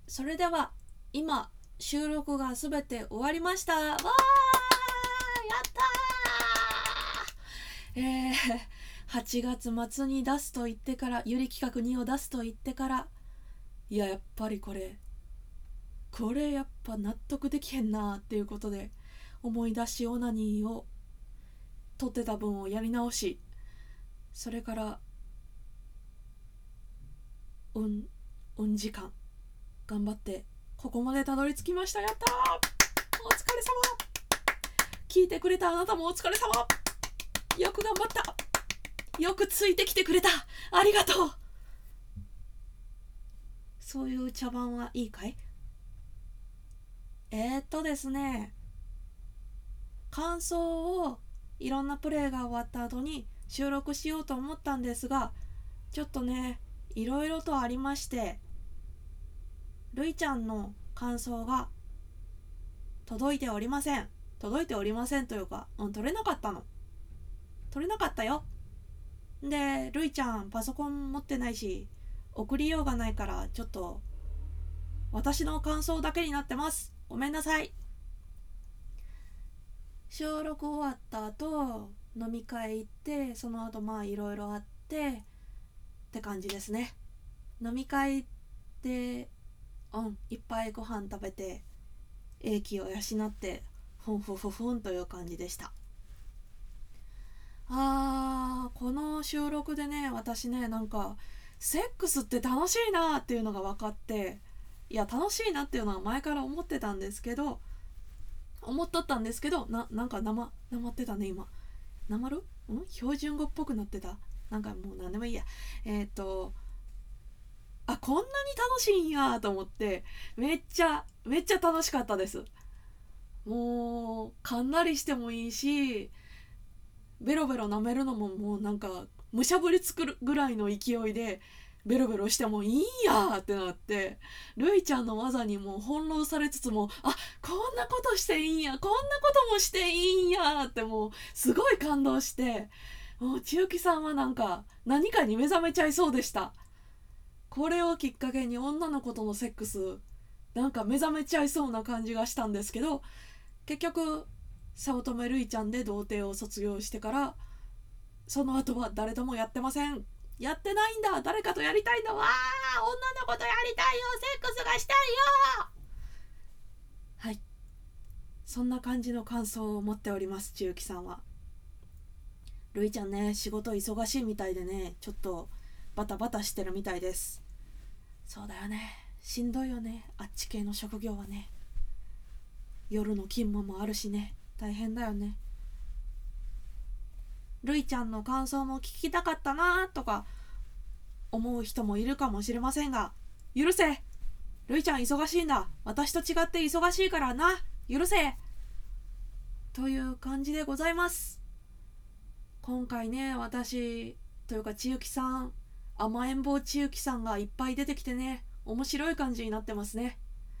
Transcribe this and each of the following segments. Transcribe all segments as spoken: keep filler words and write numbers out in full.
それでは今収録がすべて終わりました。わー、やったー。えー、はちがつ末に出すと言ってから、ゆり企画にを出すと言ってから、いややっぱりこれこれやっぱ納得できへんなっていうことで、思い出しオナニーを撮ってた分をやり直し、それからうんうん時間頑張ってここまでたどり着きました。やったー、お疲れ様。聞いてくれたあなたもお疲れ様。よく頑張った。よくついてきてくれた。ありがとう。そういう茶番はいいかい？えー、っとですね感想をいろんなプレイが終わった後に収録しようと思ったんですが、ちょっとねいろいろとありまして、るいちゃんの感想が届いておりません。届いておりませんというか、うん、取れなかったの。取れなかったよ。で、るいちゃんパソコン持ってないし送りようがないから、ちょっと私の感想だけになってます。ごめんなさい。収録終わった後飲み会行って、その後まあいろいろあってって感じですね。飲み会でうんいっぱいご飯食べて英気を養ってふんふんふんふんという感じでした。あー、この収録でね私ねなんかセックスって楽しいなっていうのが分かって、いや楽しいなっていうのは前から思ってたんですけど思っとったんですけどななんかなまなまってたね今。なまるん標準語っぽくなってた。なんかもう何でもいいや。えっ、ー、とあ、こんなに楽しいんやと思って、めっちゃめっちゃ楽しかったです。もうかんなりしてもいいし、ベロベロ舐めるのももうなんかむしゃぶりつくるぐらいの勢いでベロベロしてもいいんやってなって、るいちゃんの技にもう翻弄されつつも、あ、こんなことしていいんや、こんなこともしていいんやってもうすごい感動して、もう千雪さんはなんか何かに目覚めちゃいそうでした。これをきっかけに女の子とのセックスなんか目覚めちゃいそうな感じがしたんですけど、結局早乙女るいちゃんで童貞を卒業してからその後は誰ともやってません。やってないんだ。誰かとやりたいんだ。わー、女の子とやりたいよ。セックスがしたいよ。はい、そんな感じの感想を持っております。千雪さんは。るいちゃんね仕事忙しいみたいでね、ちょっとバタバタしてるみたいです。そうだよね、しんどいよね、あっち系の職業はね。夜の勤務もあるしね、大変だよね。るいちゃんの感想も聞きたかったなとか思う人もいるかもしれませんが、許せ、るいちゃん忙しいんだ、私と違って忙しいからな、許せという感じでございます。今回ね私というか千雪さん、甘えん坊千雪さんがいっぱい出てきてね、面白い感じになってますね。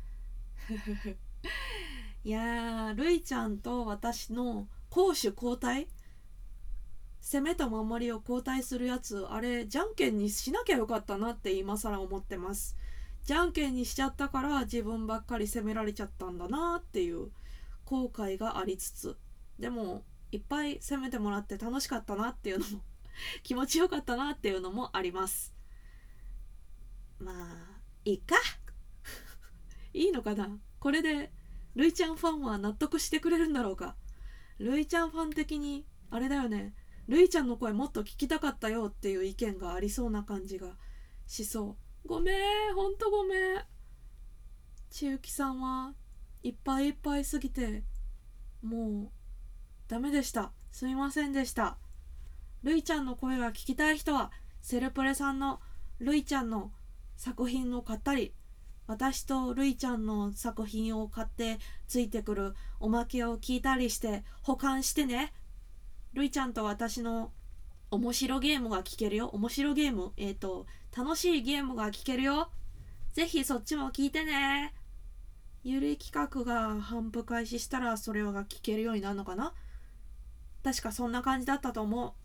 いやー、るいちゃんと私の攻守交代、攻めと守りを交代するやつ、あれじゃんけんにしなきゃよかったなって今更思ってます。じゃんけんにしちゃったから自分ばっかり責められちゃったんだなっていう後悔がありつつ、でもいっぱい責めてもらって楽しかったなっていうのも気持ちよかったなっていうのもあります。まあいいか。いいのかな、これでるいちゃんファンは納得してくれるんだろうか。るいちゃんファン的にあれだよね、るいちゃんの声もっと聞きたかったよっていう意見がありそうな感じがしそう。ごめん、ほんとごめん。千雪さんはいっぱいいっぱいすぎてもうダメでした。すみませんでした。るいちゃんの声が聞きたい人はセルプレさんのるいちゃんの作品を買ったり、私とるいちゃんの作品を買ってついてくるおまけを聞いたりして保管してね。るいちゃんと私の面白ゲームが聞けるよ。面白ゲームえっ、ー、と楽しいゲームが聞けるよ。ぜひそっちも聞いてね。ゆるい企画が頒布開始したらそれが聞けるようになるのかな。確かそんな感じだったと思う。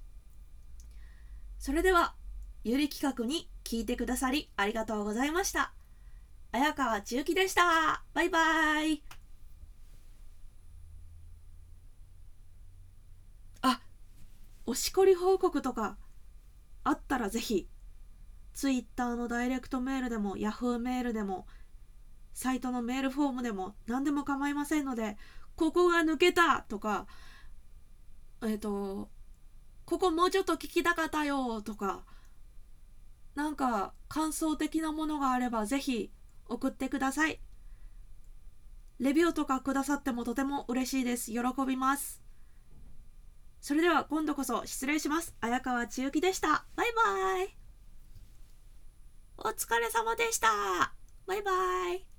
それではゆり企画に聞いてくださりありがとうございました。 綾川千幸でした。バイバイ。あ、おしこり報告とかあったらぜひ、ツイッターのダイレクトメールでも、ヤフーメールでも、サイトのメールフォームでも何でも構いませんので、ここが抜けたとか、えっと、ここもうちょっと聞きたかったよとか、なんか感想的なものがあればぜひ送ってください。レビューとかくださってもとても嬉しいです。喜びます。それでは今度こそ失礼します。綾川千幸でした。バイバイ。お疲れ様でした。バイバイ。